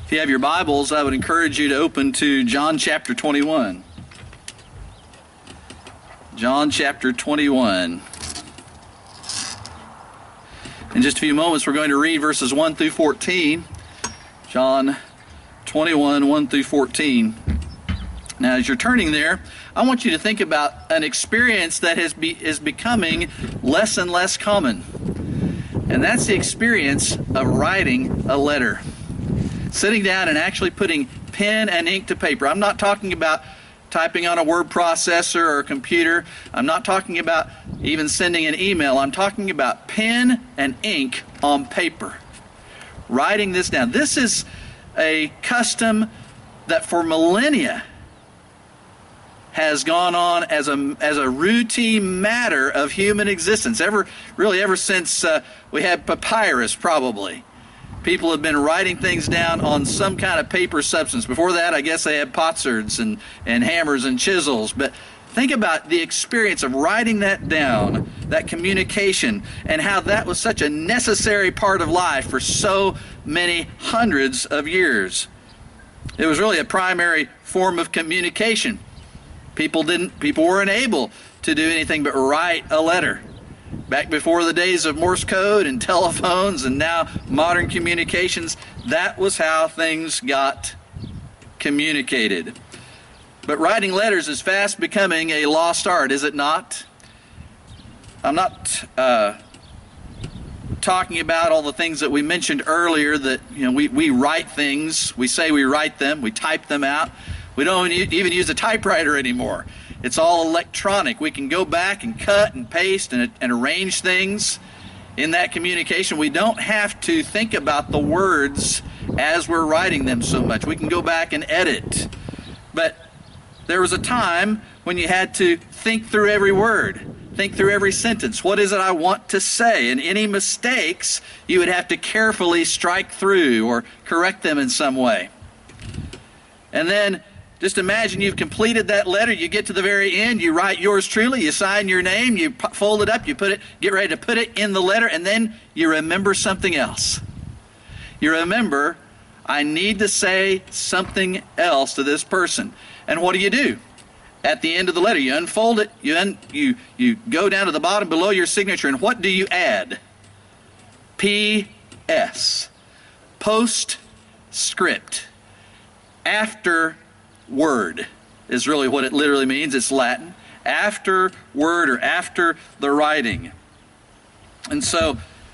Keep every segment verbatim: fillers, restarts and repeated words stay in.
If you have your Bibles, I would encourage you to open to John chapter twenty-one. John chapter twenty-one. In just a few moments, we're going to read verses one through fourteen. John twenty-one, one through fourteen. Now, as you're turning there, I want you to think about an experience that has be, is becoming less and less common. And that's the experience of writing a letter. Sitting down and actually putting pen and ink to paper. I'm not talking about typing on a word processor or a computer. I'm not talking about even sending an email. I'm talking about pen and ink on paper. Writing this down. This is a custom that for millennia has gone on as a as a routine matter of human existence. Ever really ever since uh, we had papyrus, probably. People have been writing things down on some kind of paper substance. Before that, I guess they had potsherds and, and hammers and chisels. But think about the experience of writing that down, that communication, and how that was such a necessary part of life for so many hundreds of years. It was really a primary form of communication. People didn't, people weren't able to do anything but write a letter. Back before the days of Morse code and telephones and now modern communications, that was how things got communicated. But writing letters is fast becoming a lost art, is it not? I'm not uh, talking about all the things that we mentioned earlier that, you know, we, we write things, we say we write them, we type them out. We don't even use a typewriter anymore. It's all electronic. We can go back and cut and paste and, and arrange things in that communication. We don't have to think about the words as we're writing them so much. We can go back and edit. But there was a time when you had to think through every word, think through every sentence. What is it I want to say? And any mistakes, you would have to carefully strike through or correct them in some way. And then just imagine you've completed that letter. You get to the very end. You write yours truly. You sign your name. You fold it up. You put it, get ready to put it in the letter. And then you remember something else. You remember, I need to say something else to this person. And what do you do? At the end of the letter, you unfold it. You, un, you, you go down to the bottom below your signature. And what do you add? P S. Postscript. After word is really what it literally means. It's Latin. After word or after the writing. And so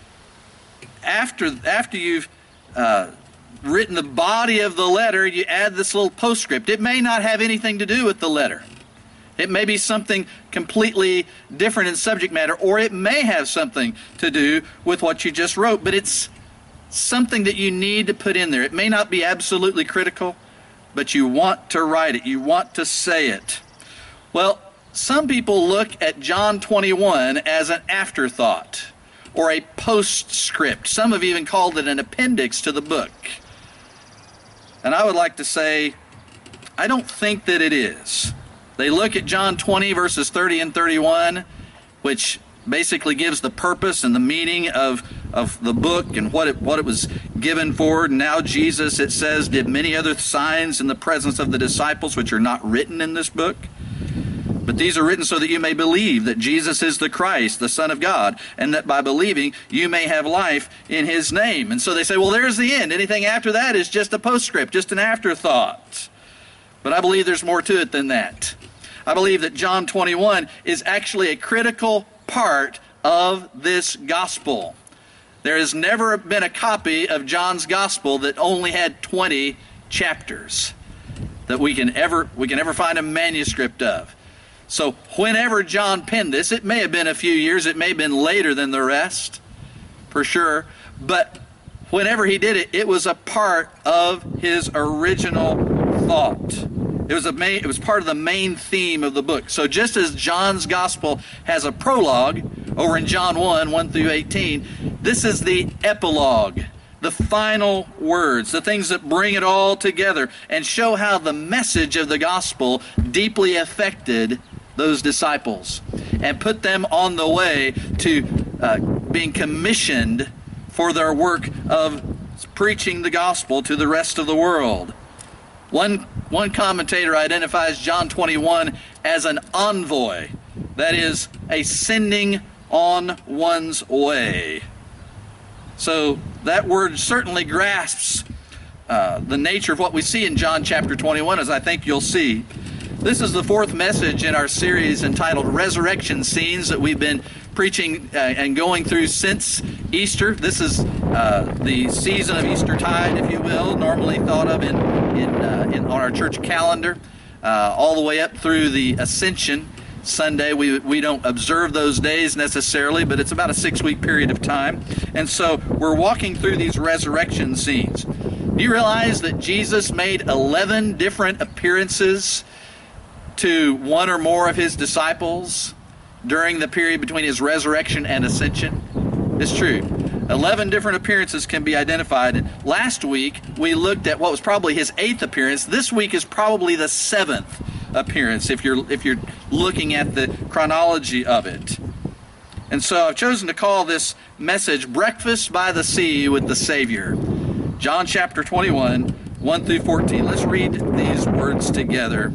after after you've uh, written the body of the letter, you add this little postscript. It may not have anything to do with the letter. It may be something completely different in subject matter, or it may have something to do with what you just wrote, but it's something that you need to put in there. It may not be absolutely critical, but you want to write it. You want to say it. Well, some people look at John twenty-one as an afterthought or a postscript. Some have even called it an appendix to the book. And I would like to say, I don't think that it is. They look at John twenty verses thirty and thirty-one, which basically gives the purpose and the meaning of, of the book and what it, what it was given for. Now Jesus, it says, did many other signs in the presence of the disciples which are not written in this book. But these are written so that you may believe that Jesus is the Christ, the Son of God, and that by believing you may have life in His name. And so they say, well, there's the end. Anything after that is just a postscript, just an afterthought. But I believe there's more to it than that. I believe that John twenty-one is actually a critical part of this gospel. There has never been a copy of John's gospel that only had twenty chapters that we can ever we can ever find a manuscript of. So whenever John penned this, it may have been a few years, it may have been later than the rest, for sure, but whenever he did it, it was a part of his original thought. It was a main, it was part of the main theme of the book. So just as John's gospel has a prologue over in John one, one through eighteen, this is the epilogue, the final words, the things that bring it all together and show how the message of the gospel deeply affected those disciples and put them on the way to uh, being commissioned for their work of preaching the gospel to the rest of the world. One, one commentator identifies John twenty-one as an envoy, that is, a sending on one's way. So that word certainly grasps uh, the nature of what we see in John chapter twenty-one, as I think you'll see. This is the fourth message in our series entitled Resurrection Scenes that we've been preaching uh, and going through since Easter. This is uh, the season of Eastertide, if you will, normally thought of in, in, uh, in on our church calendar, uh, all the way up through the Ascension Sunday. We, we don't observe those days necessarily, but it's about a six-week period of time. And so we're walking through these resurrection scenes. Do you realize that Jesus made eleven different appearances to one or more of his disciples during the period between his resurrection and ascension? It's true. eleven different appearances can be identified. And last week, we looked at what was probably his eighth appearance. This week is probably the seventh appearance, if you're, if you're looking at the chronology of it. And so I've chosen to call this message Breakfast by the Sea with the Savior. John chapter twenty-one, one through fourteen. Let's read these words together.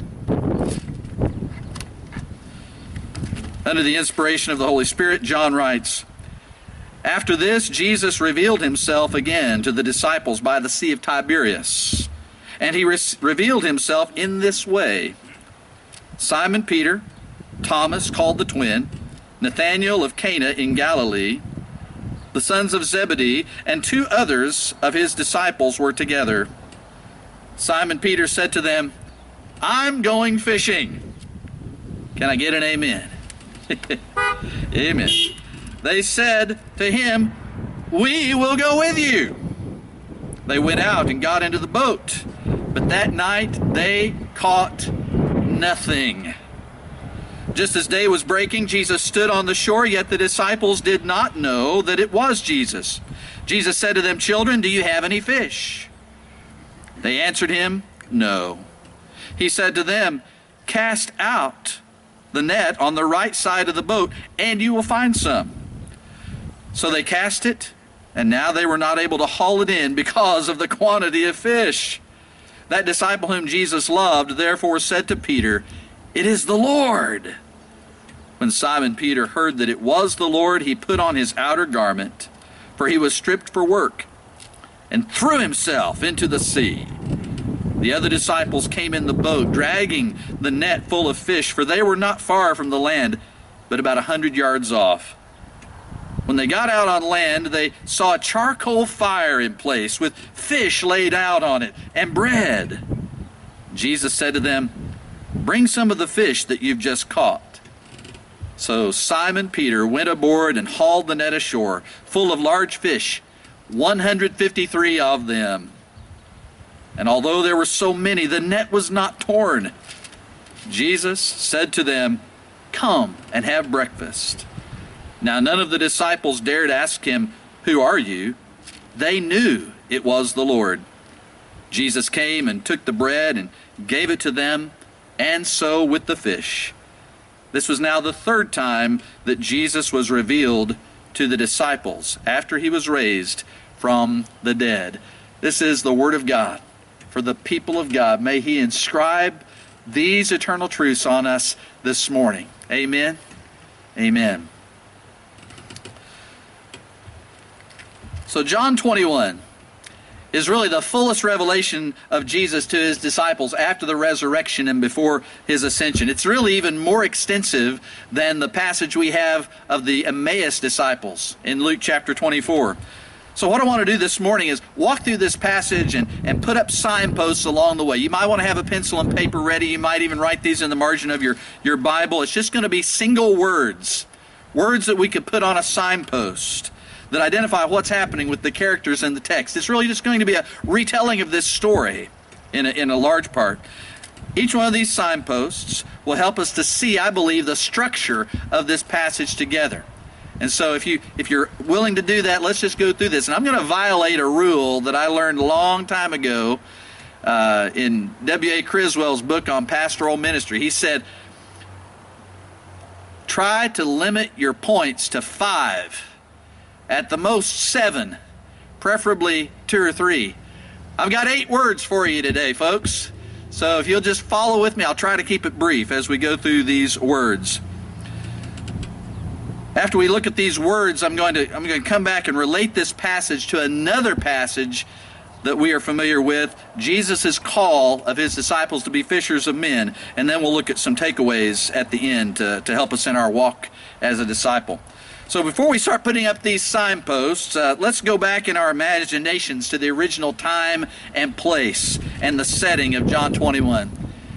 Under the inspiration of the Holy Spirit, John writes, "After this, Jesus revealed himself again to the disciples by the Sea of Tiberias. And he re- revealed himself in this way. Simon Peter, Thomas called the twin, Nathanael of Cana in Galilee, the sons of Zebedee, and two others of his disciples were together. Simon Peter said to them, 'I'm going fishing.' Can I get an amen?" Amen. They said to him, "We will go with you." They went out and got into the boat, but that night they caught nothing. Just as day was breaking, Jesus stood on the shore, yet the disciples did not know that it was Jesus. Jesus said to them, "Children, do you have any fish?" They answered him, "No." He said to them, "Cast out the net on the right side of the boat, and you will find some." So they cast it, and now they were not able to haul it in because of the quantity of fish. That disciple whom Jesus loved therefore said to Peter, "It is the Lord." When Simon Peter heard that it was the Lord, he put on his outer garment, for he was stripped for work, and threw himself into the sea. The other disciples came in the boat, dragging the net full of fish, for they were not far from the land, but about a hundred yards off. When they got out on land, they saw a charcoal fire in place, with fish laid out on it, and bread. Jesus said to them, "Bring some of the fish that you've just caught." So Simon Peter went aboard and hauled the net ashore, full of large fish, one hundred fifty-three of them. And although there were so many, the net was not torn. Jesus said to them, "Come and have breakfast." Now none of the disciples dared ask him, "Who are you?" They knew it was the Lord. Jesus came and took the bread and gave it to them, and so with the fish. This was now the third time that Jesus was revealed to the disciples after he was raised from the dead. This is the word of God for the people of God. May he inscribe these eternal truths on us this morning. Amen. Amen. So John twenty-one is really the fullest revelation of Jesus to his disciples after the resurrection and before his ascension. It's really even more extensive than the passage we have of the Emmaus disciples in Luke chapter twenty-four. So what I want to do this morning is walk through this passage and, and put up signposts along the way. You might want to have a pencil and paper ready. You might even write these in the margin of your, your Bible. It's just going to be single words, words that we could put on a signpost that identify what's happening with the characters in the text. It's really just going to be a retelling of this story in a, in a large part. Each one of these signposts will help us to see, I believe, the structure of this passage together. And so if, you, if you're willing to do that, let's just go through this. And I'm going to violate a rule that I learned a long time ago uh, in W A Criswell's book on pastoral ministry. He said, try to limit your points to five, at the most seven, preferably two or three. I've got eight words for you today, folks. So if you'll just follow with me, I'll try to keep it brief as we go through these words. After we look at these words, I'm going to I'm going to come back and relate this passage to another passage that we are familiar with, Jesus' call of his disciples to be fishers of men. And then we'll look at some takeaways at the end to, to help us in our walk as a disciple. So before we start putting up these signposts, uh, let's go back in our imaginations to the original time and place and the setting of John twenty-one.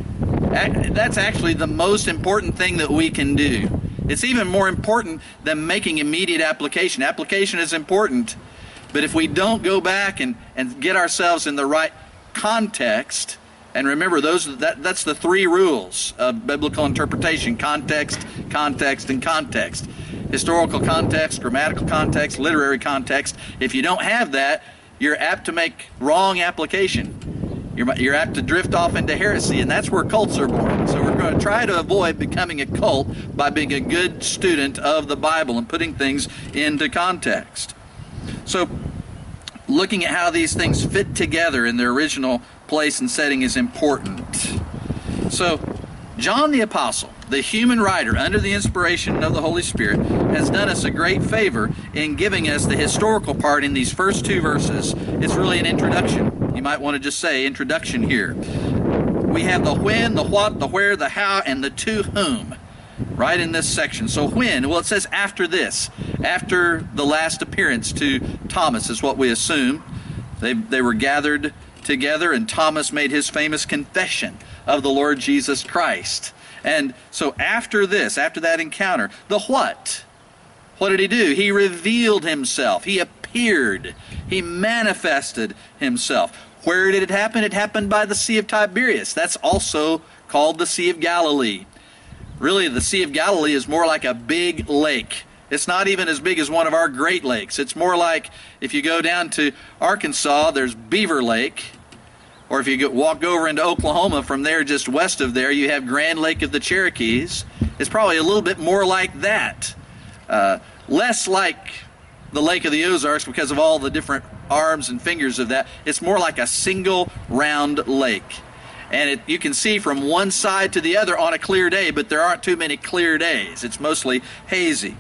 That's actually the most important thing that we can do. It's even more important than making immediate application. Application is important, but if we don't go back and, and get ourselves in the right context, and remember, those that, that's the three rules of biblical interpretation: context, context, and context. Historical context, grammatical context, literary context. If you don't have that, you're apt to make wrong application. You're, you're apt to drift off into heresy, and that's where cults are born. So we're going to try to avoid becoming a cult by being a good student of the Bible and putting things into context. So looking at how these things fit together in their original place and setting is important. So John the Apostle, the human writer under the inspiration of the Holy Spirit, has done us a great favor in giving us the historical part in these first two verses. It's really an introduction. You might want to just say introduction here. We have the when, the what, the where, the how, and the to whom right in this section. So when? Well, it says after this. After the last appearance to Thomas is what we assume. They, they were gathered together, and Thomas made his famous confession of the Lord Jesus Christ. And so after this, after that encounter, the what? What did he do? He revealed himself. He appeared. He manifested himself. Where did it happen? It happened by the Sea of Tiberias. That's also called the Sea of Galilee. Really, the Sea of Galilee is more like a big lake. It's not even as big as one of our Great Lakes. It's more like if you go down to Arkansas, there's Beaver Lake. Or if you go, walk over into Oklahoma, from there just west of there, you have Grand Lake of the Cherokees. It's probably a little bit more like that. Uh, less like the Lake of the Ozarks because of all the different arms and fingers of that. It's more like a single round lake. And it, you can see from one side to the other on a clear day, but there aren't too many clear days. It's mostly hazy.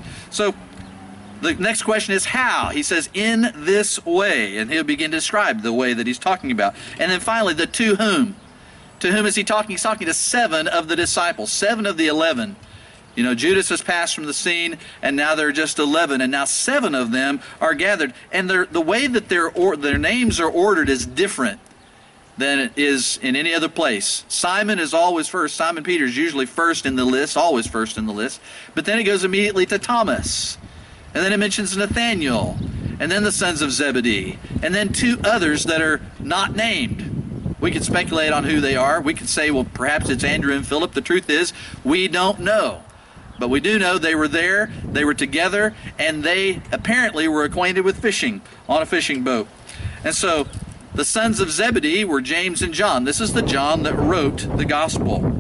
So the next question is how. He says, in this way. And he'll begin to describe the way that he's talking about. And then finally, the to whom. To whom is he talking? He's talking to seven of the disciples, seven of the eleven. You know, Judas has passed from the scene, and now there are just eleven, and now seven of them are gathered. And the way that their, or, their names are ordered is different than it is in any other place. Simon is always first. Simon Peter is usually first in the list, always first in the list. But then it goes immediately to Thomas. And then it mentions Nathaniel, and then the sons of Zebedee, and then two others that are not named. We could speculate on who they are. We could say, well, perhaps it's Andrew and Philip. The truth is, we don't know. But we do know they were there, they were together, and they apparently were acquainted with fishing on a fishing boat. And so the sons of Zebedee were James and John. This is the John that wrote the gospel.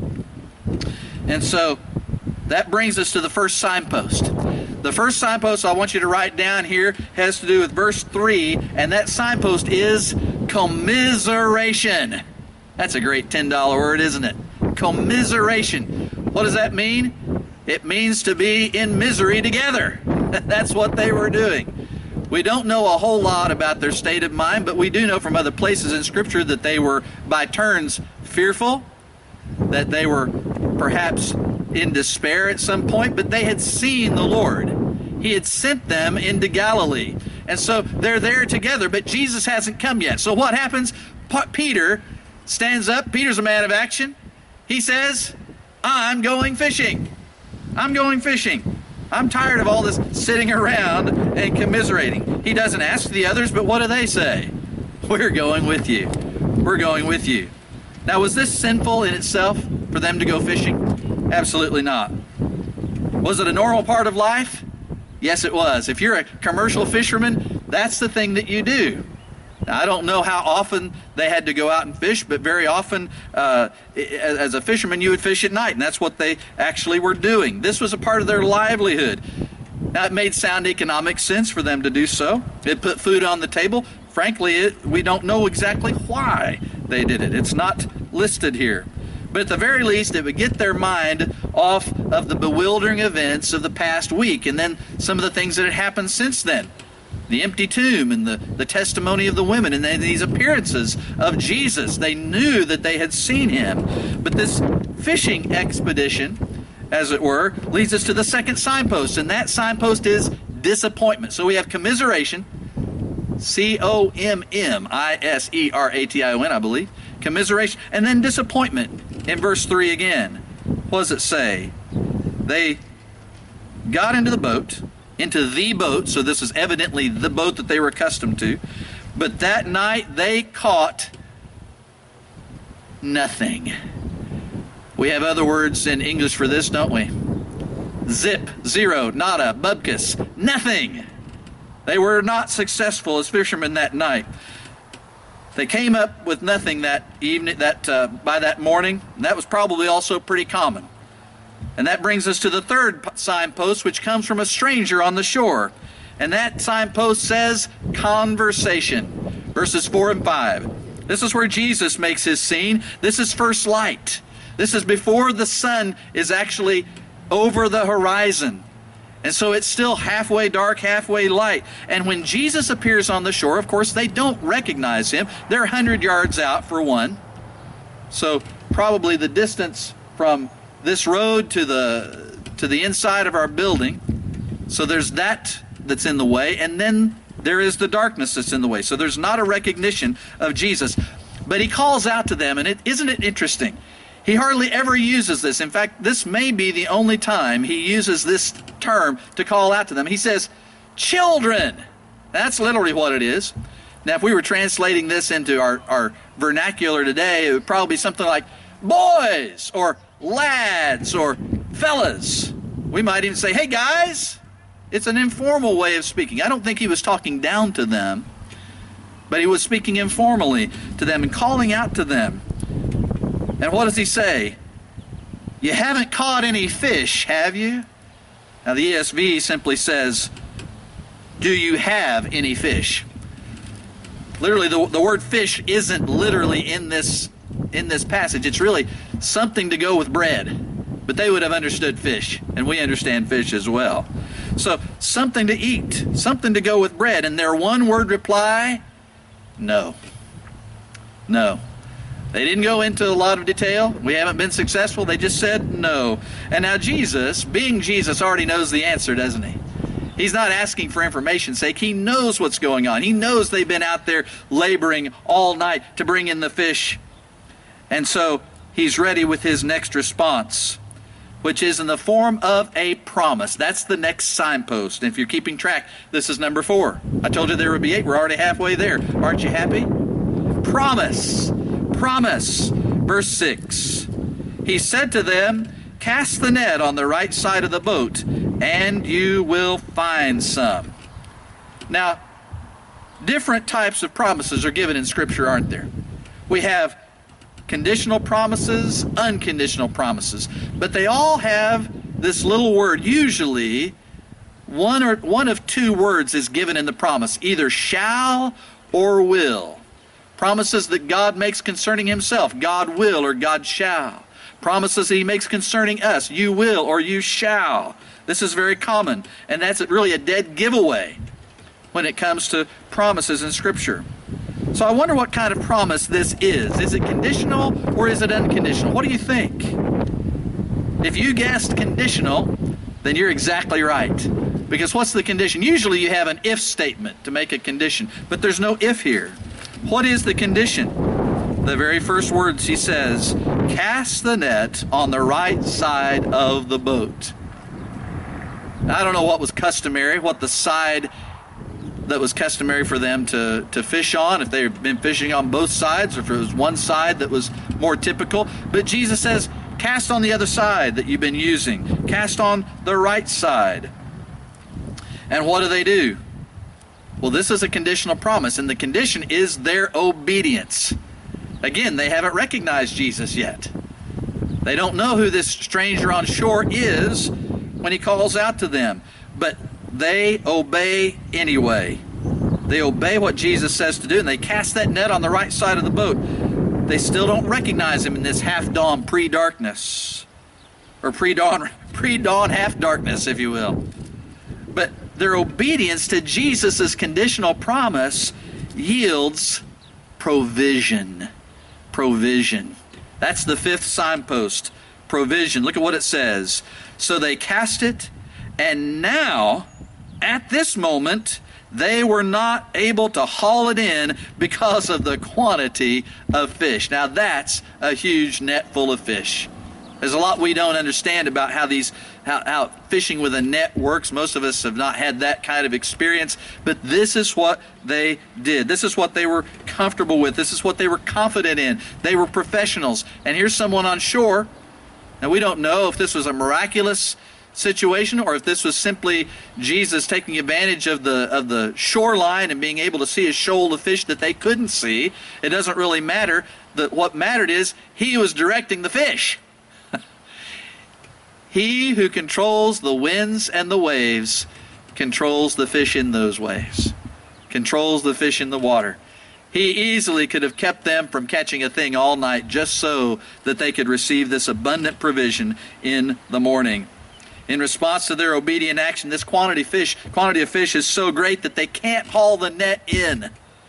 And so that brings us to the first signpost. The first signpost I want you to write down here has to do with verse three, and that signpost is commiseration. That's a great ten dollar word, isn't it? Commiseration. What does that mean? It means to be in misery together. That's what they were doing. We don't know a whole lot about their state of mind, but we do know from other places in Scripture that they were by turns fearful, that they were perhaps in despair at some point, but they had seen the Lord. He had sent them into Galilee. And so they're there together, but Jesus hasn't come yet. So what happens? Peter stands up. Peter's a man of action. He says, I'm going fishing. I'm going fishing. I'm tired of all this sitting around and commiserating. He doesn't ask the others, but what do they say? We're going with you. We're going with you. Now, was this sinful in itself for them to go fishing? Absolutely not. Was it a normal part of life? Yes, it was. If you're a commercial fisherman, that's the thing that you do. Now, I don't know how often they had to go out and fish, but very often uh, as a fisherman you would fish at night, and that's what they actually were doing. This was a part of their livelihood. Now, it made sound economic sense for them to do so. It put food on the table. Frankly, it, we don't know exactly why they did it. It's not listed here. But at the very least, it would get their mind off of the bewildering events of the past week and then some of the things that had happened since then. The empty tomb and the, the testimony of the women and then these appearances of Jesus. They knew that they had seen him. But this fishing expedition, as it were, leads us to the second signpost, and that signpost is disappointment. So we have commiseration, C O M M I S E R A T I O N, I believe, commiseration, and then disappointment in verse three again. What does it say? They got into the boat, into the boat, so this is evidently the boat that they were accustomed to, but that night they caught nothing. We have other words in English for this, don't we? Zip, zero, nada, bubkus, nothing. They were not successful as fishermen that night. They came up with nothing that evening, that uh, by that morning. And that was probably also pretty common. And that brings us to the third signpost, which comes from a stranger on the shore. And that signpost says conversation. Verses four and five. This is where Jesus makes his scene. This is first light. This is before the sun is actually over the horizon. And so it's still halfway dark, halfway light. And when Jesus appears on the shore, of course, they don't recognize him. They're one hundred yards out, for one. So probably the distance from this road to the to the inside of our building. So there's that that's in the way. And then there is the darkness that's in the way. So there's not a recognition of Jesus. But he calls out to them, and it, isn't it interesting? He hardly ever uses this. In fact, this may be the only time he uses this term to call out to them. He says, children. That's literally what it is. Now, if we were translating this into our, our vernacular today, it would probably be something like boys or lads or fellas. We might even say, hey guys. It's an informal way of speaking. I don't think he was talking down to them, but he was speaking informally to them and calling out to them. And what does he say? You haven't caught any fish, have you? Now the E S V simply says, do you have any fish? Literally, the, the word fish isn't literally in this, in this passage. It's really something to go with bread. But they would have understood fish, and we understand fish as well. So, something to eat, something to go with bread. And their one-word reply, no. No. They didn't go into a lot of detail. We haven't been successful. They just said no. And now Jesus, being Jesus, already knows the answer, doesn't he? He's not asking for information's sake. He knows what's going on. He knows they've been out there laboring all night to bring in the fish. And so he's ready with his next response, which is in the form of a promise. That's the next signpost. And if you're keeping track, this is number four. I told you there would be eight. We're already halfway there. Aren't you happy? Promise. Promise. Verse six. He said to them, cast the net on the right side of the boat, and you will find some. Now, different types of promises are given in Scripture, aren't there? We have conditional promises, unconditional promises. But they all have this little word. Usually, one or one of two words is given in the promise, either shall or will. Promises that God makes concerning himself, God will or God shall. Promises that he makes concerning us, you will or you shall. This is very common, and that's really a dead giveaway when it comes to promises in Scripture. So I wonder what kind of promise this is. Is it conditional or is it unconditional? What do you think? If you guessed conditional, then you're exactly right. Because what's the condition? Usually you have an if statement to make a condition, but there's no if here. What is the condition? The very first words he says, cast the net on the right side of the boat. Now, I don't know what was customary, what the side that was customary for them to, to fish on, if they've been fishing on both sides, or if it was one side that was more typical. But Jesus says, cast on the other side that you've been using. Cast on the right side. And what do they do? Well, this is a conditional promise, and the condition is their obedience. Again, they haven't recognized Jesus yet. They don't know who this stranger on shore is when he calls out to them. But they obey anyway. They obey what Jesus says to do, and they cast that net on the right side of the boat. They still don't recognize him in this half-dawn, pre-darkness, or pre-dawn, pre-dawn half-darkness, if you will. But their obedience to Jesus' conditional promise yields provision. Provision. That's the fifth signpost. Provision. Look at what it says. So they cast it, and now, at this moment, they were not able to haul it in because of the quantity of fish. Now that's a huge net full of fish. There's a lot we don't understand about how these how, how fishing with a net works. Most of us have not had that kind of experience, but this is what they did. This is what they were comfortable with. This is what they were confident in. They were professionals. And here's someone on shore. Now we don't know if this was a miraculous situation or if this was simply Jesus taking advantage of the of the shoreline and being able to see a shoal of fish that they couldn't see. It doesn't really matter. The, what mattered is he was directing the fish. He who controls the winds and the waves controls the fish in those waves, controls the fish in the water. He easily could have kept them from catching a thing all night just so that they could receive this abundant provision in the morning. In response to their obedient action, this quantity fish, quantity of fish is so great that they can't haul the net in.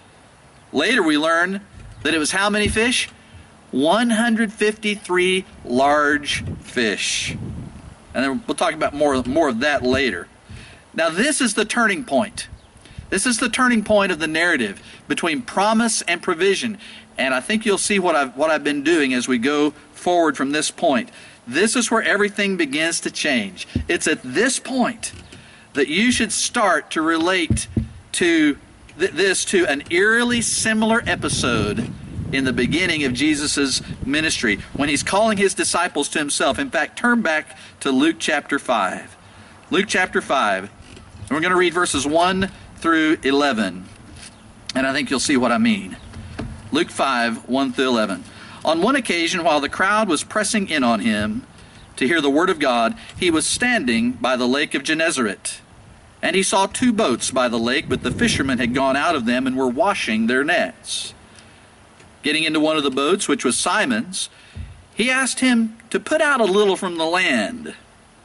Later we learn that it was how many fish? one hundred fifty-three large fish. And then we'll talk about more, more of that later. Now this is the turning point. This is the turning point of the narrative between promise and provision. And I think you'll see what I've, what I've been doing as we go forward from this point. This is where everything begins to change. It's at this point that you should start to relate to th- this to an eerily similar episode in the beginning of Jesus' ministry when he's calling his disciples to himself. In fact, turn back to Luke chapter five. Luke chapter five. And we're going to read verses one through eleven. And I think you'll see what I mean. Luke five, one through eleven. On one occasion, while the crowd was pressing in on him to hear the word of God, he was standing by the lake of Gennesaret. And he saw two boats by the lake, but the fishermen had gone out of them and were washing their nets. Getting into one of the boats, which was Simon's, he asked him to put out a little from the land.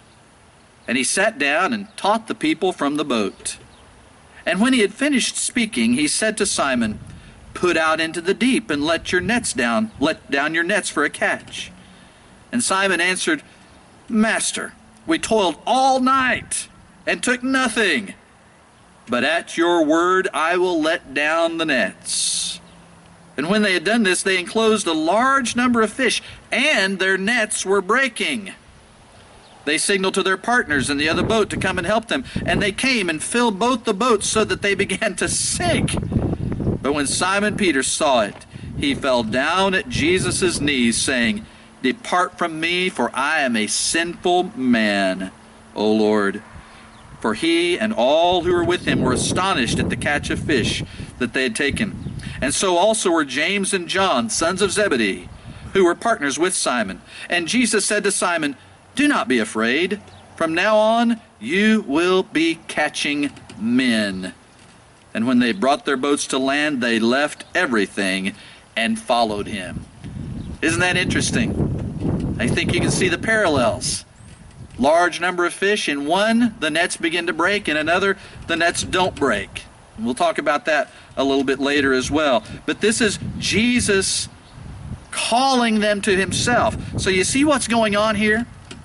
And he sat down and taught the people from the boat. And when he had finished speaking, he said to Simon, "Put out into the deep and let your nets down, let down your nets for a catch." And Simon answered, "Master, we toiled all night and took nothing, but at your word I will let down the nets." And when they had done this, they enclosed a large number of fish, and their nets were breaking. They signaled to their partners in the other boat to come and help them, and they came and filled both the boats so that they began to sink. But when Simon Peter saw it, he fell down at Jesus' knees, saying, "Depart from me, for I am a sinful man, O Lord." For he and all who were with him were astonished at the catch of fish that they had taken. And so also were James and John, sons of Zebedee, who were partners with Simon. And Jesus said to Simon, "Do not be afraid. From now on you will be catching men." And when they brought their boats to land, they left everything and followed him. Isn't that interesting? I think you can see the parallels. Large number of fish. In one, the nets begin to break. In another, the nets don't break. And we'll talk about that a little bit later as well. But this is Jesus calling them to himself. So you see what's going on here?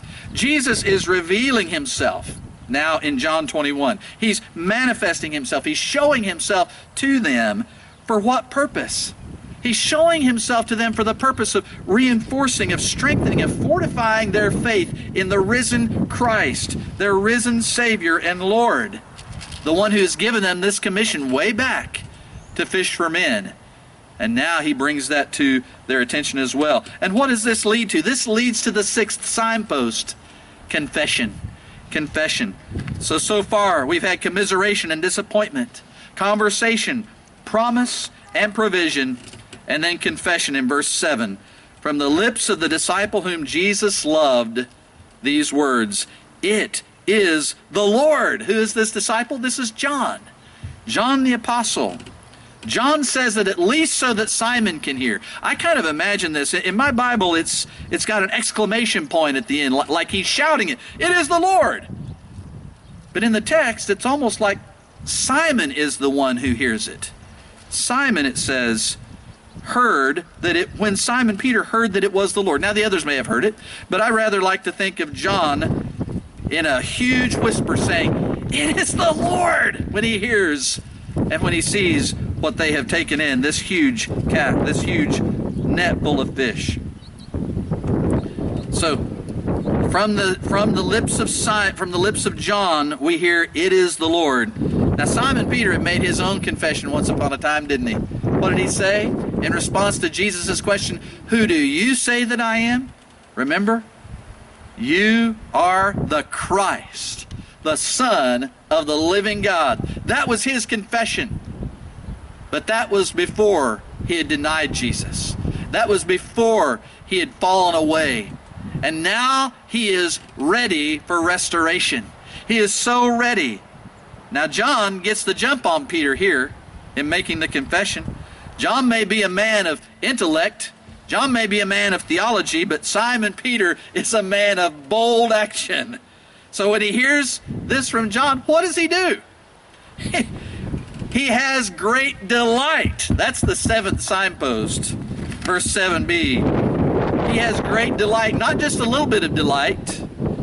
Jesus is revealing himself now in John twenty-one. He's manifesting himself. He's showing himself to them. For what purpose? He's showing himself to them for the purpose of reinforcing, of strengthening, of fortifying their faith in the risen Christ, their risen Savior and Lord, the one who has given them this commission way back to fish for men. And now he brings that to their attention as well. And what does this lead to? This leads to the sixth signpost, confession. Confession. So, so far we've had commiseration and disappointment, conversation, promise and provision, and then confession in verse seven. From the lips of the disciple whom Jesus loved, these words, "It is the Lord. Who is this disciple? This is John. John the Apostle. John says it at least so that Simon can hear. I kind of imagine this. In my Bible, it's it's got an exclamation point at the end, like he's shouting it. It is the Lord. But in the text, it's almost like Simon is the one who hears it. Simon, it says, heard that it, when Simon Peter heard that it was the Lord. Now the others may have heard it, but I rather like to think of John in a huge whisper saying, it is the Lord, when he hears and when he sees what they have taken in, this huge cat, this huge net full of fish. So, from the from the lips of Si- from the lips of John, we hear, "It is the Lord." Now, Simon Peter had made his own confession once upon a time, didn't he? What did he say in response to Jesus' question? "Who do you say that I am?" Remember, you are the Christ, the Son of the living God. That was his confession. But that was before he had denied Jesus. That was before he had fallen away. And now he is ready for restoration. He is so ready. Now John gets the jump on Peter here in making the confession. John may be a man of intellect. John may be a man of theology, but Simon Peter is a man of bold action. So when he hears this from John, what does he do? He has great delight. That's the seventh signpost, verse seven b. He has great delight, not just a little bit of delight.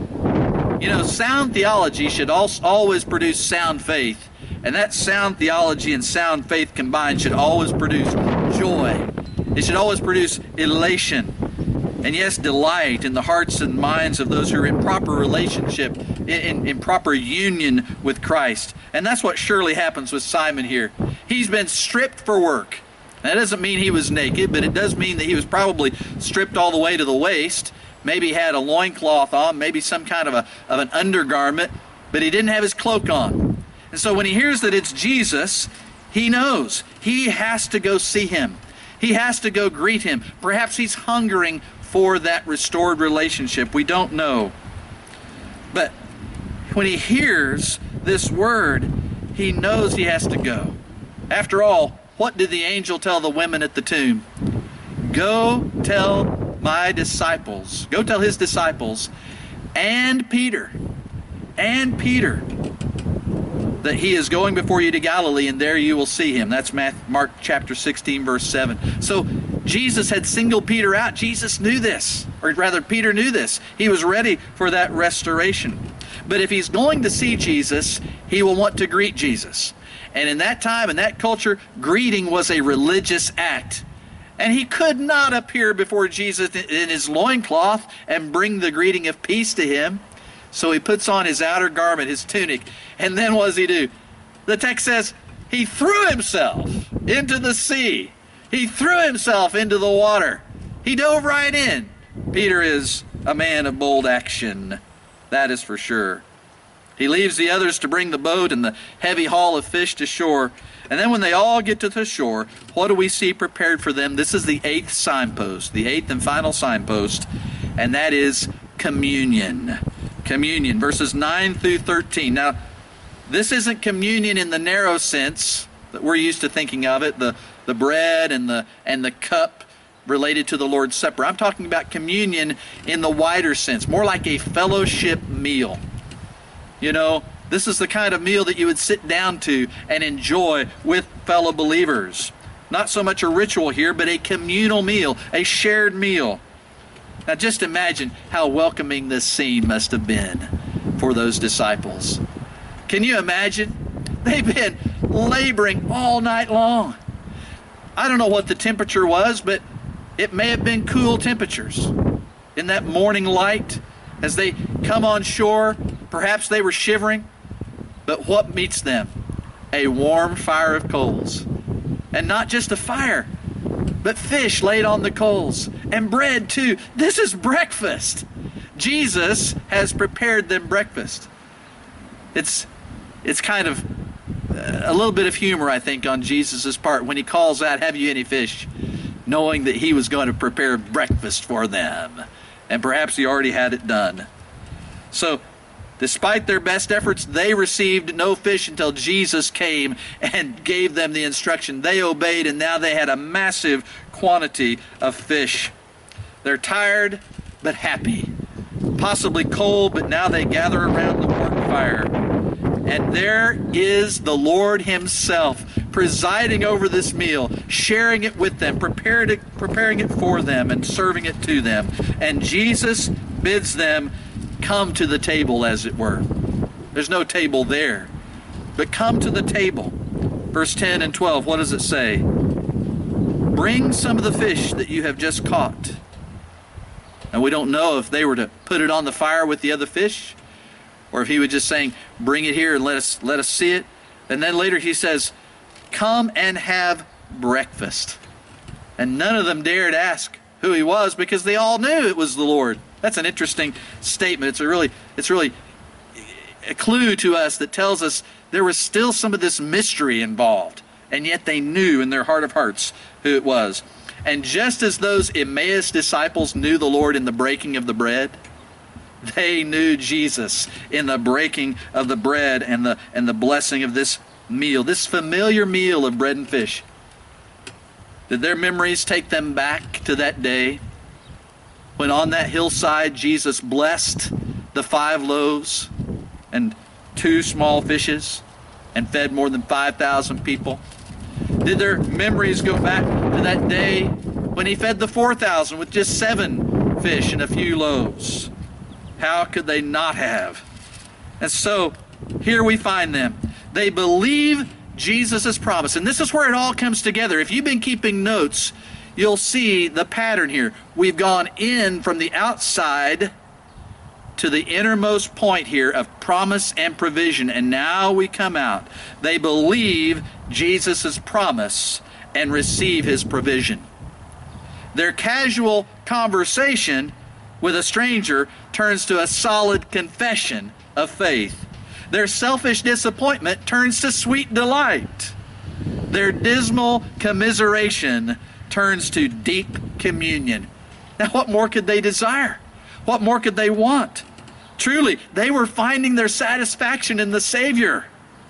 You know, sound theology should also always produce sound faith. And that sound theology and sound faith combined should always produce joy. It should always produce elation. And yes, delight in the hearts and minds of those who are in proper relationship, in, in, in proper union with Christ. And that's what surely happens with Simon here. He's been stripped for work. That doesn't mean he was naked, but it does mean that he was probably stripped all the way to the waist. Maybe had a loincloth on, maybe some kind of, a, of an undergarment, but he didn't have his cloak on. And so when he hears that it's Jesus, he knows he has to go see him. He has to go greet him. Perhaps he's hungering for that restored relationship. We don't know. But when he hears this word, he knows he has to go. After all, what did the angel tell the women at the tomb? Go tell my disciples, go tell his disciples, and Peter, and Peter, that he is going before you to Galilee, and there you will see him. That's Mark chapter sixteen, verse seven. So Jesus had singled Peter out. Jesus knew this, or rather Peter knew this. He was ready for that restoration. But if he's going to see Jesus, he will want to greet Jesus. And in that time, in that culture, greeting was a religious act. And he could not appear before Jesus in his loincloth and bring the greeting of peace to him. So he puts on his outer garment, his tunic, and then what does he do? The text says he threw himself into the sea. He threw himself into the water. He dove right in. Peter is a man of bold action. That is for sure. He leaves the others to bring the boat and the heavy haul of fish to shore. And then when they all get to the shore, what do we see prepared for them? This is the eighth signpost, the eighth and final signpost, and that is communion. Communion, verses nine through thirteen. Now, this isn't communion in the narrow sense that we're used to thinking of it, the, the bread and the and the cup related to the Lord's Supper. I'm talking about communion in the wider sense, more like a fellowship meal. You know, this is the kind of meal that you would sit down to and enjoy with fellow believers. Not so much a ritual here, but a communal meal, a shared meal. Now just imagine how welcoming this scene must have been for those disciples. Can you imagine? They've been laboring all night long. I don't know what the temperature was, but it may have been cool temperatures. In that morning light, as they come on shore, perhaps they were shivering. But what meets them? A warm fire of coals. And not just a fire, but fish laid on the coals. And bread too. This is breakfast. Jesus has prepared them breakfast. It's, it's kind of a little bit of humor, I think, on Jesus' part when he calls out, "Have you any fish?" knowing that he was going to prepare breakfast for them. And perhaps he already had it done. So Despite their best efforts, they received no fish until Jesus came and gave them the instruction. They obeyed, and now they had a massive quantity of fish. They're tired, but happy. Possibly cold, but now they gather around the work fire. And there is the Lord himself presiding over this meal, sharing it with them, preparing it, preparing it for them, and serving it to them. And Jesus bids them come to the table, as it were. There's no table there, but come to the table. Verse ten and twelve, what does it say? Bring some of the fish that you have just caught. And we don't know if they were to put it on the fire with the other fish, or if he was just saying, bring it here and let us let us see it. And then later he says, come and have breakfast. And none of them dared ask who he was, because they all knew it was the Lord. That's an interesting statement. It's a really, it's really a clue to us that tells us there was still some of this mystery involved, and yet they knew in their heart of hearts who it was. And just as those Emmaus disciples knew the Lord in the breaking of the bread, they knew Jesus in the breaking of the bread and the and the blessing of this meal, this familiar meal of bread and fish. Did their memories take them back to that day when on that hillside Jesus blessed the five loaves and two small fishes and fed more than five thousand people? Did their memories go back to that day when he fed the four thousand with just seven fish and a few loaves? How could they not have? And so here we find them. They believe Jesus' promise. And this is where it all comes together. If you've been keeping notes, you'll see the pattern here. We've gone in from the outside to the innermost point here of promise and provision, and now we come out. They believe Jesus' promise and receive his provision. Their casual conversation with a stranger turns to a solid confession of faith. Their selfish disappointment turns to sweet delight. Their dismal commiseration turns to deep communion. Now, what more could they desire? What more could they want? Truly, they were finding their satisfaction in the Savior.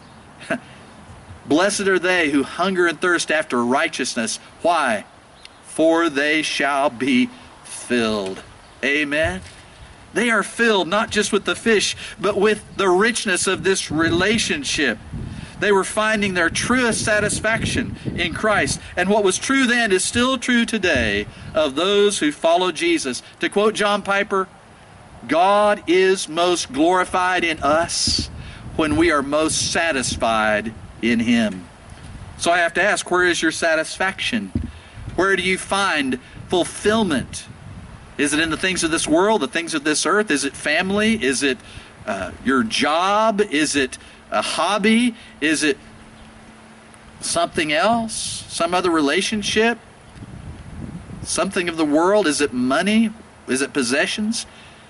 Blessed are they who hunger and thirst after righteousness. Why? For they shall be filled. Amen. They are filled not just with the fish, but with the richness of this relationship. They were finding their truest satisfaction in Christ. And what was true then is still true today of those who follow Jesus. To quote John Piper, God is most glorified in us when we are most satisfied in him. So I have to ask, where is your satisfaction? Where do you find fulfillment? Is it in the things of this world, the things of this earth? Is it family? Is it uh, your job? Is it a hobby? Is it something else? Some other relationship? Something of the world? Is it money? Is it possessions?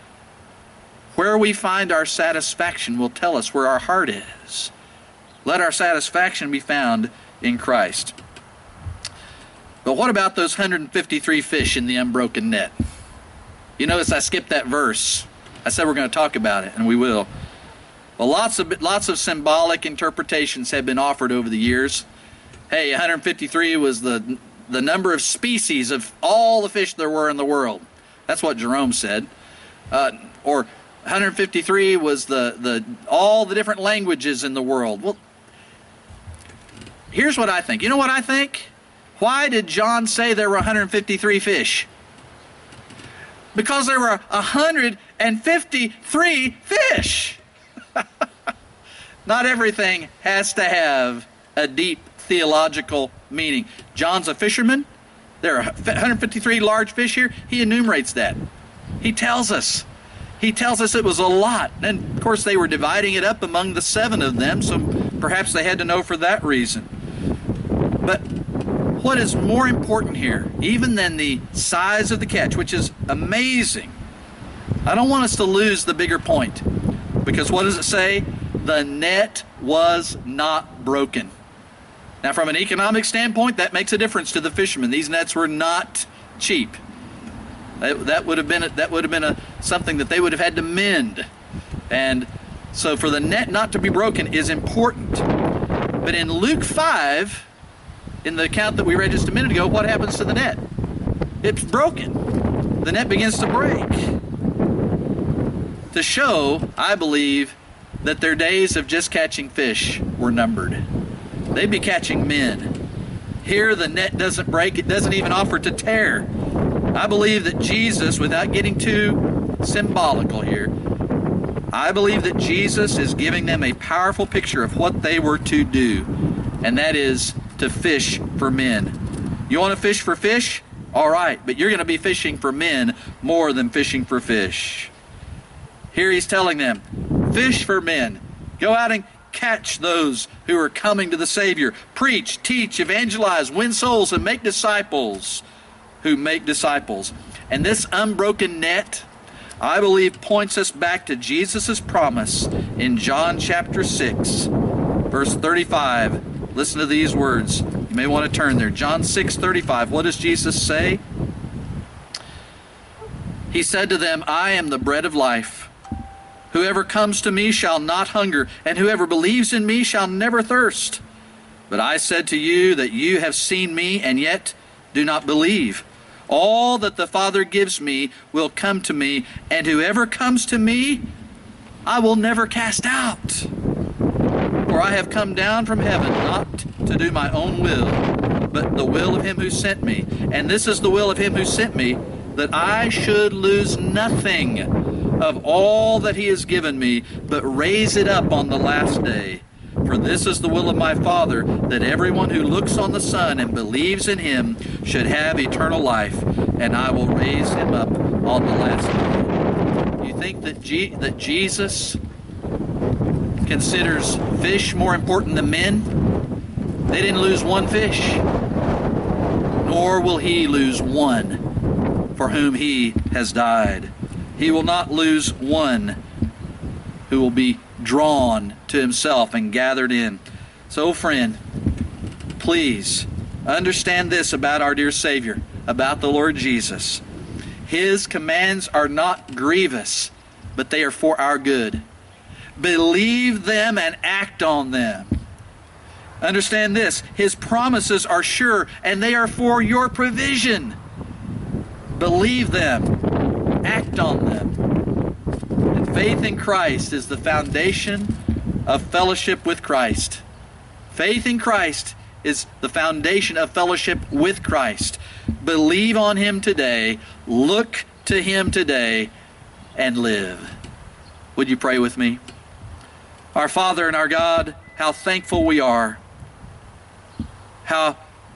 Where we find our satisfaction will tell us where our heart is. Let our satisfaction be found in Christ. But what about those one hundred fifty-three fish in the unbroken net? You notice I skipped that verse. I said we're going to talk about it, and we will. Well, lots of lots of symbolic interpretations have been offered over the years. Hey, one hundred fifty-three was the the number of species of all the fish there were in the world. That's what Jerome said. Uh, or one hundred fifty-three was the the all the different languages in the world. Well, here's what I think. You know what I think? Why did John say there were one hundred fifty-three fish? Because there were one hundred fifty-three fish. Not everything has to have a deep theological meaning. John's a fisherman. There are one hundred fifty-three large fish here. He enumerates that. He tells us. He tells us it was a lot. And, of course, they were dividing it up among the seven of them, so perhaps they had to know for that reason. But what is more important here, even than the size of the catch, which is amazing, I don't want us to lose the bigger point. Because what does it say? The net was not broken. Now, from an economic standpoint, that makes a difference to the fishermen. These nets were not cheap. That, that would have been a, that would have been a, something that they would have had to mend. And So for the net not to be broken is important. But in Luke five, in the account that we read just a minute ago, what happens to the net? It's broken. The net begins to break. To show, I believe, that their days of just catching fish were numbered. They'd be catching men. Here the net doesn't break. It doesn't even offer to tear. I believe that Jesus, without getting too symbolical here, I believe that Jesus is giving them a powerful picture of what they were to do, and that is to fish for men. You want to fish for fish? All right, but you're going to be fishing for men more than fishing for fish. Here he's telling them, fish for men. Go out and catch those who are coming to the Savior. Preach, teach, evangelize, win souls, and make disciples who make disciples. And this unbroken net, I believe, points us back to Jesus' promise in John chapter six, verse thirty-five. Listen to these words. You may want to turn there. John six thirty-five. What does Jesus say? He said to them, I am the bread of life. Whoever comes to me shall not hunger, and whoever believes in me shall never thirst. But I said to you that you have seen me, and yet do not believe. All that the Father gives me will come to me, and whoever comes to me, I will never cast out. For I have come down from heaven not to do my own will, but the will of him who sent me. And this is the will of him who sent me, that I should lose nothing of all that he has given me, but raise it up on the last day. For this is the will of my Father, that everyone who looks on the Son and believes in him should have eternal life, and I will raise him up on the last day. You think that, G- that Jesus considers fish more important than men? They didn't lose one fish, nor will he lose one for whom he has died. He will not lose one who will be drawn to himself and gathered in. So, friend, please understand this about our dear Savior, about the Lord Jesus. His commands are not grievous, but they are for our good. Believe them and act on them. Understand this, his promises are sure, and they are for your provision. Believe them. Act on them. And faith in Christ is the foundation of fellowship with Christ. Faith in Christ is the foundation of fellowship with Christ. Believe on him today, look to him today, and live. Would you pray with me? Our Father and our God, how thankful we are. How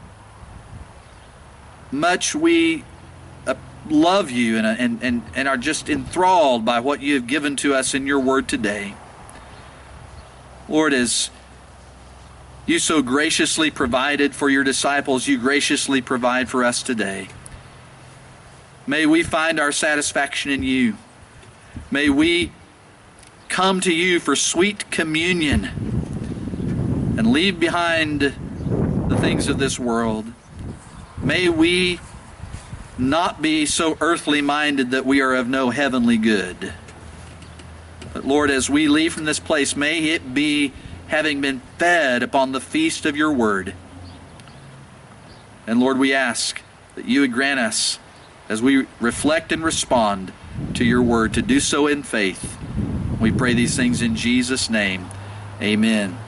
much we love you and, and, and, and are just enthralled by what you have given to us in your word today. Lord, as you so graciously provided for your disciples, you graciously provide for us today. May we find our satisfaction in you. May we come to you for sweet communion and leave behind the things of this world. May we not be so earthly minded that we are of no heavenly good. But Lord, as we leave from this place, may it be having been fed upon the feast of your word. And Lord, we ask that you would grant us, as we reflect and respond to your word, to do so in faith. We pray these things in Jesus' name. Amen.